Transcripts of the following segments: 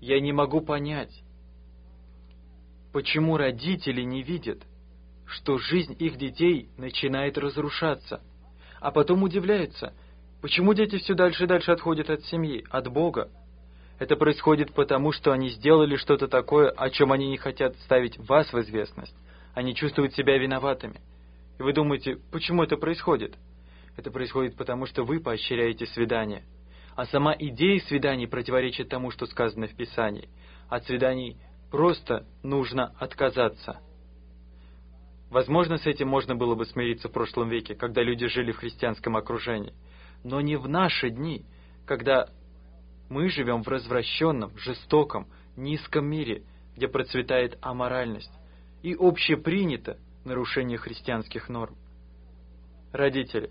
Я не могу понять, почему родители не видят, что жизнь их детей начинает разрушаться, а потом удивляются, почему дети все дальше и дальше отходят от семьи, от Бога. Это происходит потому, что они сделали что-то такое, о чем они не хотят ставить вас в известность. Они чувствуют себя виноватыми. И вы думаете, почему это происходит? Это происходит потому, что вы поощряете свидания. А сама идея свиданий противоречит тому, что сказано в Писании. От свиданий просто нужно отказаться. Возможно, с этим можно было бы смириться в прошлом веке, когда люди жили в христианском окружении. Но не в наши дни, когда мы живем в развращенном, жестоком, низком мире, где процветает аморальность и общепринято нарушение христианских норм. Родители.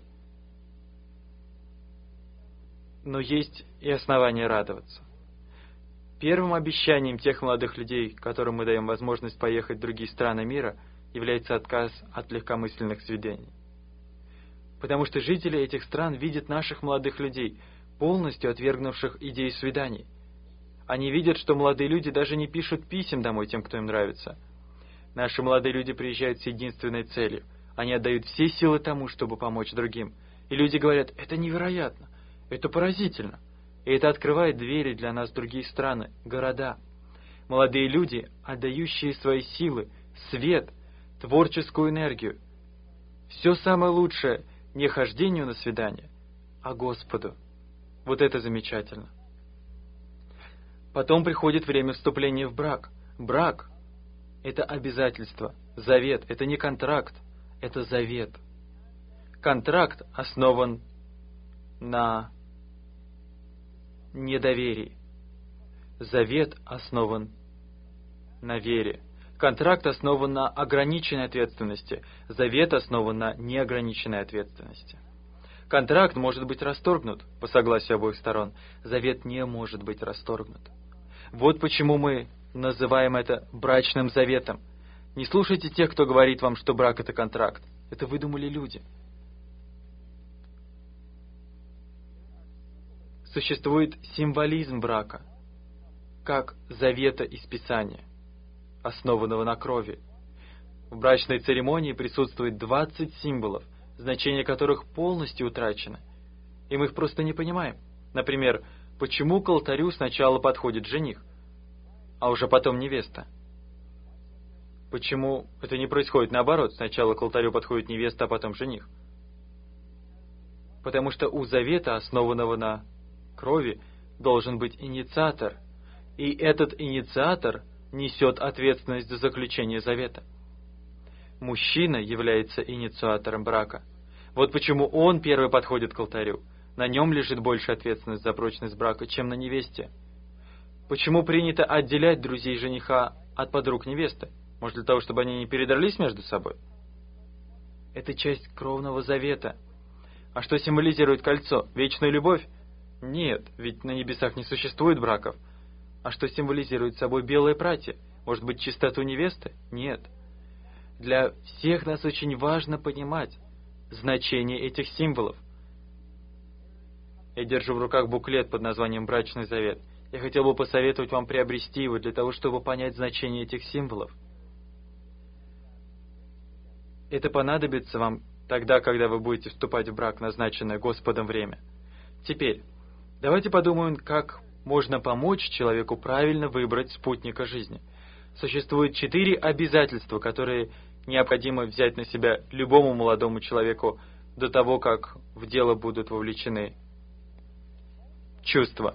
Но есть и основания радоваться. Первым обещанием тех молодых людей, которым мы даем возможность поехать в другие страны мира, является отказ от легкомысленных свиданий. Потому что жители этих стран видят наших молодых людей, полностью отвергнувших идею свиданий. Они видят, что молодые люди даже не пишут писем домой тем, кто им нравится. Наши молодые люди приезжают с единственной целью. Они отдают все силы тому, чтобы помочь другим. И люди говорят, это невероятно, это поразительно. И это открывает двери для нас в другие страны, города. Молодые люди, отдающие свои силы, свет, творческую энергию. Все самое лучшее не хождению на свидание, а Господу. Вот это замечательно. Потом приходит время вступления в брак. Брак – это обязательство, завет, это не контракт, это завет. Контракт основан на недоверии. Завет основан на вере. Контракт основан на ограниченной ответственности. Завет основан на неограниченной ответственности. Контракт может быть расторгнут по согласию обоих сторон. Завет не может быть расторгнут. Вот почему мы называем это брачным заветом. Не слушайте тех, кто говорит вам, что брак – это контракт. Это выдумали люди. Существует символизм брака, как завета из Писания, основанного на крови. В брачной церемонии присутствует 20 символов, значение которых полностью утрачено, и мы их просто не понимаем. Например, почему к алтарю сначала подходит жених, а уже потом невеста? Почему это не происходит наоборот, сначала к алтарю подходит невеста, а потом жених? Потому что у завета, основанного на крови, должен быть инициатор, и этот инициатор несет ответственность за заключение завета. Мужчина является инициатором брака. Вот почему он первый подходит к алтарю. На нем лежит больше ответственность за прочность брака, чем на невесте. Почему принято отделять друзей жениха от подруг невесты? Может, для того, чтобы они не передрались между собой? Это часть кровного завета. А что символизирует кольцо? Вечную любовь? Нет, ведь на небесах не существует браков. А что символизирует собой белое платье? Может быть, чистоту невесты? Нет. Для всех нас очень важно понимать значение этих символов. Я держу в руках буклет под названием «Брачный завет». Я хотел бы посоветовать вам приобрести его для того, чтобы понять значение этих символов. Это понадобится вам тогда, когда вы будете вступать в брак, назначенное Господом время. Теперь, давайте подумаем, как можно помочь человеку правильно выбрать спутника жизни. Существует 4 обязательства, которые необходимо взять на себя любому молодому человеку до того, как в дело будут вовлечены чувства.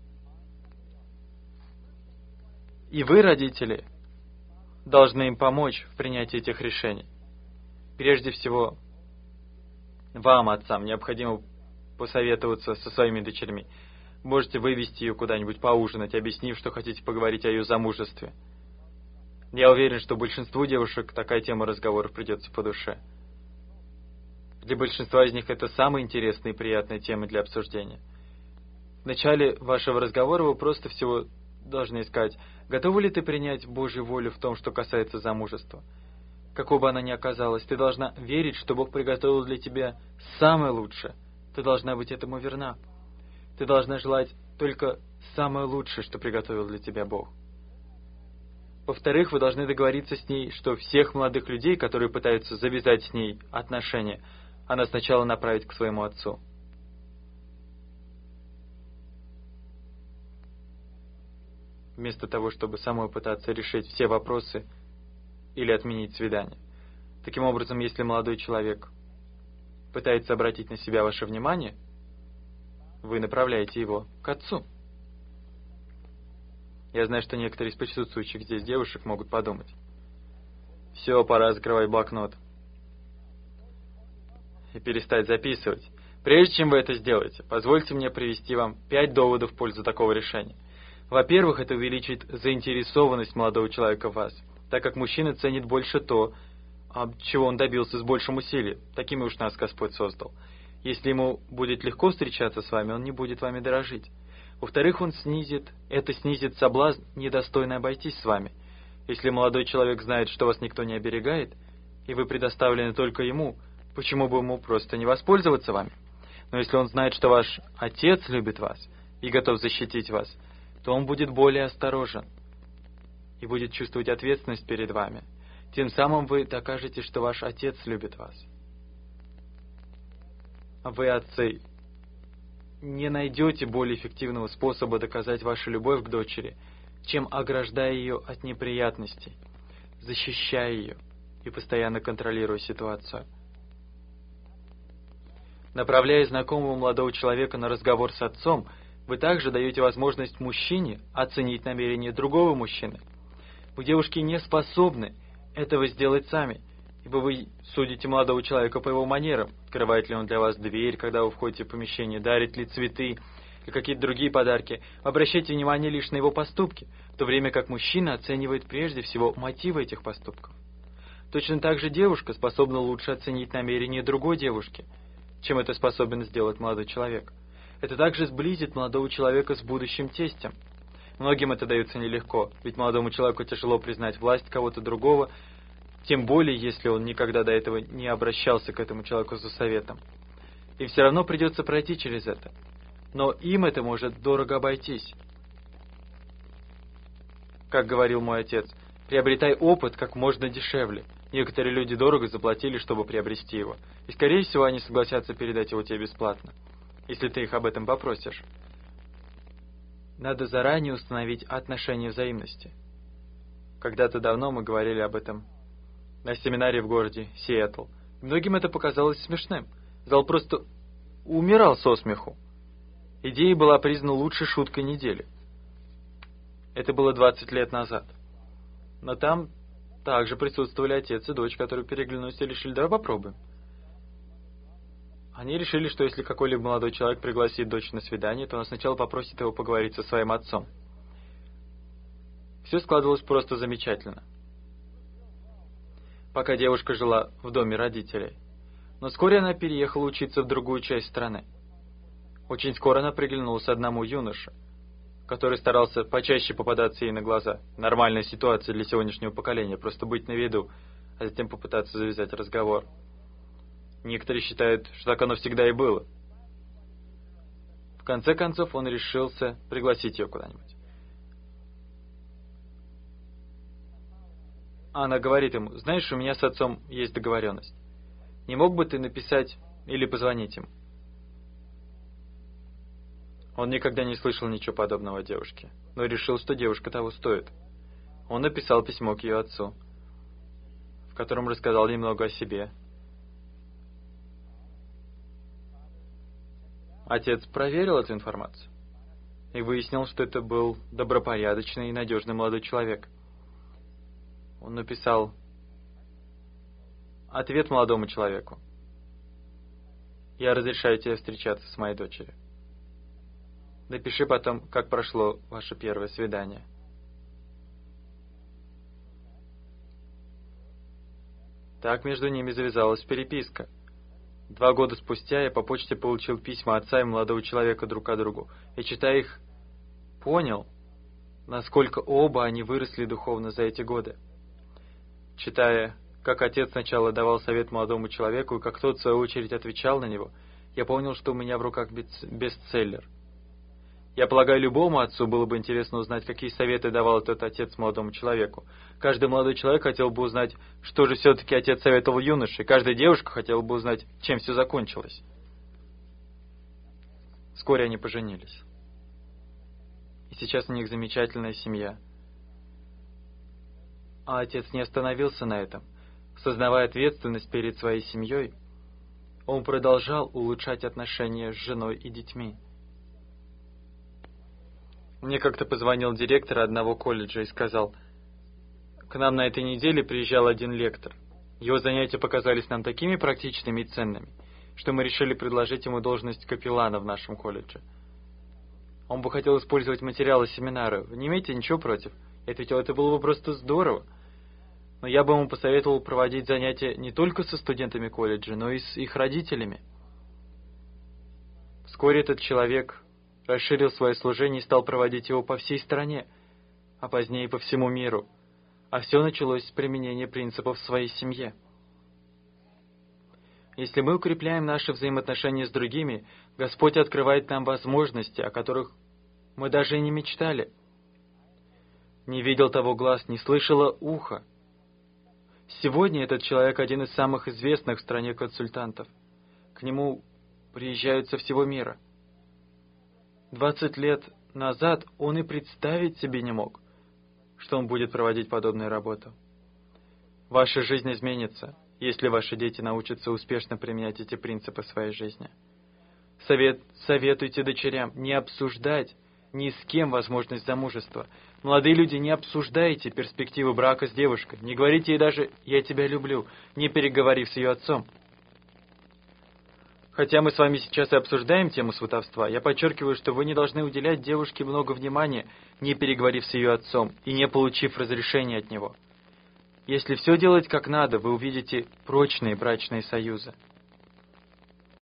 И вы, родители, должны им помочь в принятии этих решений. Прежде всего, вам, отцам, необходимо посоветоваться со своими дочерьми. Можете вывести ее куда-нибудь поужинать, объяснив, что хотите поговорить о ее замужестве. Я уверен, что большинству девушек такая тема разговоров придется по душе. Для большинства из них это самые интересные и приятные темы для обсуждения. В начале вашего разговора вы просто всего должны сказать, готова ли ты принять Божью волю в том, что касается замужества. Какой бы она ни оказалась, ты должна верить, что Бог приготовил для тебя самое лучшее. Ты должна быть этому верна. Ты должна желать только самое лучшее, что приготовил для тебя Бог. Во-вторых, вы должны договориться с ней, что всех молодых людей, которые пытаются завязать с ней отношения, она сначала направит к своему отцу. Вместо того, чтобы самой пытаться решить все вопросы или отменить свидание. Таким образом, если молодой человек пытается обратить на себя ваше внимание, вы направляете его к отцу. Я знаю, что некоторые из присутствующих здесь девушек могут подумать: все, пора закрывать блокнот и перестать записывать. Прежде чем вы это сделаете, позвольте мне привести вам 5 доводов в пользу такого решения. Во-первых, это увеличит заинтересованность молодого человека в вас, так как мужчина ценит больше то, чего он добился с большим усилием. Такими уж нас Господь создал. Если ему будет легко встречаться с вами, он не будет вами дорожить. Во-вторых, это снизит соблазн недостойно обойтись с вами. Если молодой человек знает, что вас никто не оберегает, и вы предоставлены только ему, почему бы ему просто не воспользоваться вами? Но если он знает, что ваш отец любит вас и готов защитить вас, то он будет более осторожен и будет чувствовать ответственность перед вами. Тем самым вы докажете, что ваш отец любит вас. Вы, отцы, не найдете более эффективного способа доказать вашу любовь к дочери, чем ограждая ее от неприятностей, защищая ее и постоянно контролируя ситуацию. Направляя знакомого молодого человека на разговор с отцом, вы также даете возможность мужчине оценить намерения другого мужчины. Вы, девушки, не способны этого сделать сами, ибо вы судите молодого человека по его манерам, открывает ли он для вас дверь, когда вы входите в помещение, дарит ли цветы или какие-то другие подарки. Вы обращайте внимание лишь на его поступки, в то время как мужчина оценивает прежде всего мотивы этих поступков. Точно так же девушка способна лучше оценить намерения другой девушки, чем это способен сделать молодой человек. Это также сблизит молодого человека с будущим тестем. Многим это дается нелегко, ведь молодому человеку тяжело признать власть кого-то другого, тем более, если он никогда до этого не обращался к этому человеку за советом. И все равно придется пройти через это. Но им это может дорого обойтись. Как говорил мой отец, приобретай опыт как можно дешевле. Некоторые люди дорого заплатили, чтобы приобрести его. И, скорее всего, они согласятся передать его тебе бесплатно, если ты их об этом попросишь. Надо заранее установить отношения взаимности. Когда-то давно мы говорили об этом на семинаре в городе Сиэтл. Многим это показалось смешным. Зал просто умирал со смеху. Идея была признана лучшей шуткой недели. Это было 20 лет назад. Но там также присутствовали отец и дочь, которые переглянулись и решили: давай попробуем. Они решили, что если какой-либо молодой человек пригласит дочь на свидание, то он сначала попросит его поговорить со своим отцом. Все складывалось просто замечательно, пока девушка жила в доме родителей. Но вскоре она переехала учиться в другую часть страны. Очень скоро она приглянулась одному юноше, который старался почаще попадаться ей на глаза. Нормальная ситуация для сегодняшнего поколения, просто быть на виду, а затем попытаться завязать разговор. Некоторые считают, что так оно всегда и было. В конце концов, он решился пригласить ее куда-нибудь. Она говорит ему: знаешь, у меня с отцом есть договоренность. Не мог бы ты написать или позвонить ему? Он никогда не слышал ничего подобного от девушки, но решил, что девушка того стоит. Он написал письмо к ее отцу, в котором рассказал немного о себе. Отец проверил эту информацию и выяснил, что это был добропорядочный и надежный молодой человек. Он написал ответ молодому человеку: я разрешаю тебе встречаться с моей дочерью. Напиши потом, как прошло ваше первое свидание. Так между ними завязалась переписка. 2 года спустя я по почте получил письма отца и молодого человека друг к другу, и, читая их, понял, насколько оба они выросли духовно за эти годы. Читая, как отец сначала давал совет молодому человеку, и как тот, в свою очередь, отвечал на него, я понял, что у меня в руках бестселлер. Я полагаю, любому отцу было бы интересно узнать, какие советы давал этот отец молодому человеку. Каждый молодой человек хотел бы узнать, что же все-таки отец советовал юноше. Каждая девушка хотела бы узнать, чем все закончилось. Вскоре они поженились. И сейчас у них замечательная семья. А отец не остановился на этом. Сознавая ответственность перед своей семьей, он продолжал улучшать отношения с женой и детьми. Мне как-то позвонил директор одного колледжа и сказал: «К нам на этой неделе приезжал один лектор. Его занятия показались нам такими практичными и ценными, что мы решили предложить ему должность капеллана в нашем колледже. Он бы хотел использовать материалы семинара. Вы не имеете ничего против? Я ответил: это было бы просто здорово. Но я бы ему посоветовал проводить занятия не только со студентами колледжа, но и с их родителями». Вскоре этот человек расширил свое служение и стал проводить его по всей стране, а позднее по всему миру. А все началось с применения принципов в своей семье. Если мы укрепляем наши взаимоотношения с другими, Господь открывает нам возможности, о которых мы даже и не мечтали. Не видел того глаз, не слышало ухо. Сегодня этот человек один из самых известных в стране консультантов. К нему приезжают со всего мира. 20 лет назад он и представить себе не мог, что он будет проводить подобную работу. Ваша жизнь изменится, если ваши дети научатся успешно применять эти принципы в своей жизни. Советуйте дочерям не обсуждать ни с кем возможность замужества. Молодые люди, не обсуждайте перспективы брака с девушкой. Не говорите ей даже «я тебя люблю», не переговорив с ее отцом. Хотя мы с вами сейчас и обсуждаем тему сватовства, я подчеркиваю, что вы не должны уделять девушке много внимания, не переговорив с ее отцом и не получив разрешения от него. Если все делать как надо, вы увидите прочные брачные союзы.